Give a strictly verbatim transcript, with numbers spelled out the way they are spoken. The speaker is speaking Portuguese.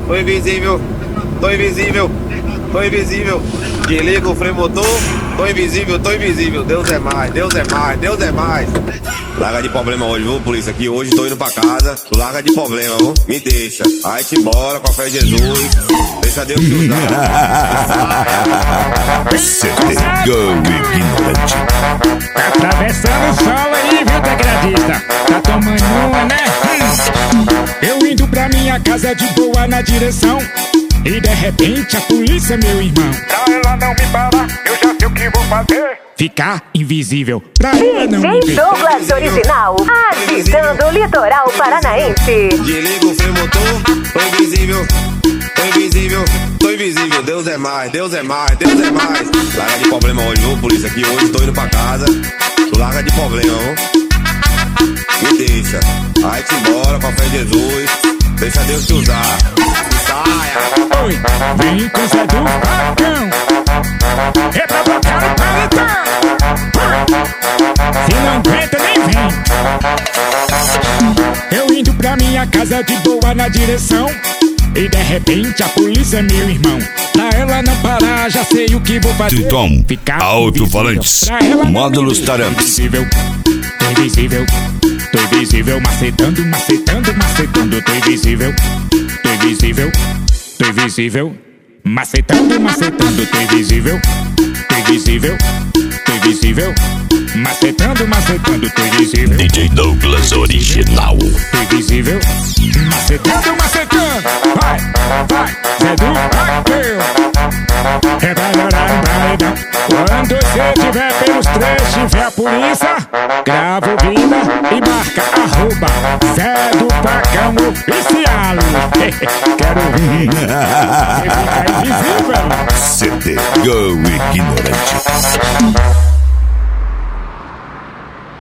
tô invisível, tô invisível, tô invisível. Desliga o freio motor, tô invisível, tô invisível. Deus é mais, Deus é mais, Deus é mais. Larga de problema hoje, viu, polícia? Que hoje tô indo pra casa. Tu larga de problema, viu? Me deixa. Aí te embora com a fé de Jesus. Deixa Deus te usar. C D Go ignorante. Tá atravessando o sol aí, viu, degradista? Tá tomando uma, né? Hum. Eu indo pra minha casa de boa na direção. E de repente a polícia, meu irmão. Pra ela não me parar, eu já sei o que vou fazer. Ficar invisível, pra ela não me ver. D J Douglas Original, agitando o litoral paranaense. Desliga o freio motor, tô invisível, tô invisível, tô invisível. Deus é mais, Deus é mais, Deus é mais. Larga de problema hoje, viu, polícia? Que hoje tô indo pra casa. Tu larga de problema, viu? Me deixa. Aí te embora com a fé de Jesus. Deixa Deus te usar. Saia. Oi, vem com Zé do Facão. É pra botar o paletão. Se não aguenta, nem vem. Eu indo pra minha casa de boa na direção. E de repente a polícia, meu irmão. Pra ela não parar, já sei o que vou fazer. Triton, Ficar alto-falantes, módulos Taramps. Invisível, tô invisível, tô invisível, macetando, macetando, macetando, tô invisível, tô invisível, tô invisível, macetando, macetando, tô invisível, tô invisível, tô invisível, macetando, macetando, tô invisível. D J Douglas Original. Tô invisível, macetando, macetando. Vai, vai, Zé do Facão. É pra adorar um paredão. Quando você tiver pelos três, tiver a polícia, grava o vida e marca arroba Zé do Facão Oficial. Quero ver. Você fica invisível. C D Go ignorante.